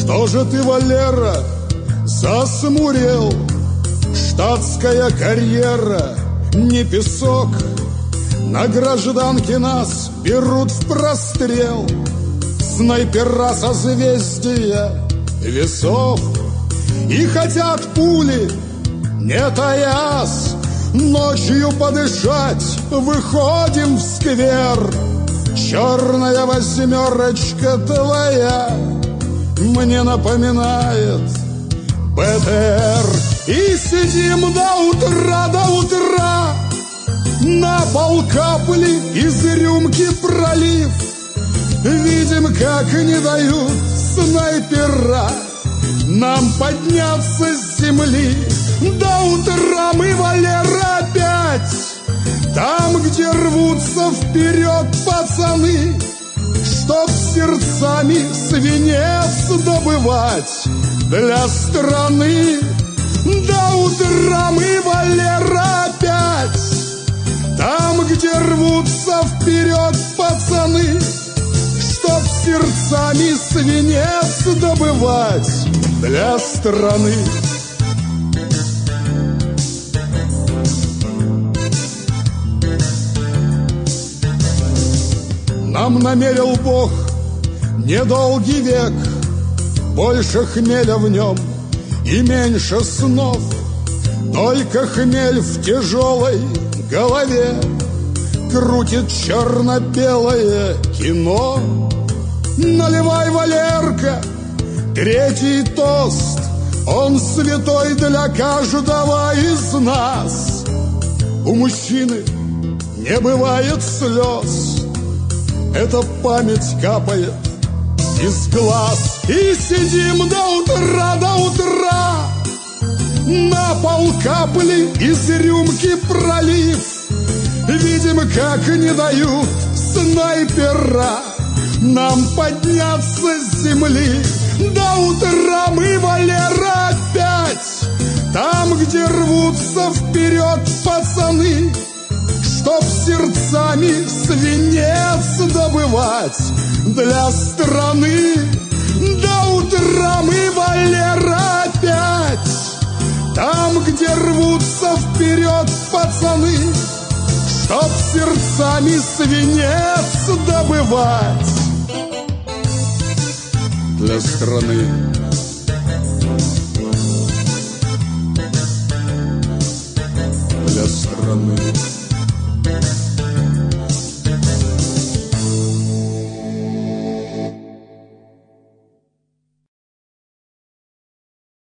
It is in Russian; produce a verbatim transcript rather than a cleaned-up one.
Что же ты, Валера, засмурел? Штатская карьера не песок. На гражданке нас берут в прострел снайпера созвездия весов. И хотят пули, не таясь, ночью подышать выходим в сквер. Черная восьмерочка твоя мне напоминает БТР. И сидим до утра, до утра, на пол капли из рюмки пролив. Видим, как не дают снайпера нам подняться с земли. До утра мы, Валера, опять там, где рвутся вперед пацаны, чтоб сердцами свинец добывать для страны. До утра мы, Валера, опять там, где рвутся вперед пацаны, чтоб сердцами свинец добывать для страны. Нам намерил Бог недолгий век, больше хмеля в нем и меньше снов. Только хмель в тяжелой голове крутит черно-белое кино. Наливай, Валерка, третий тост, он святой для каждого из нас. У мужчины не бывает слез, эта память капает из глаз. И сидим до утра, до утра, на пол капли из рюмки пролив. Видим, как не дают снайпера нам подняться с земли. До утра мы, Валера, опять там, где рвутся вперед пацаны, чтоб сердцами свинец добывать для страны. До утра мы, Валера, опять там, где рвутся вперед пацаны, чтоб сердцами свинец добывать для страны. Для страны.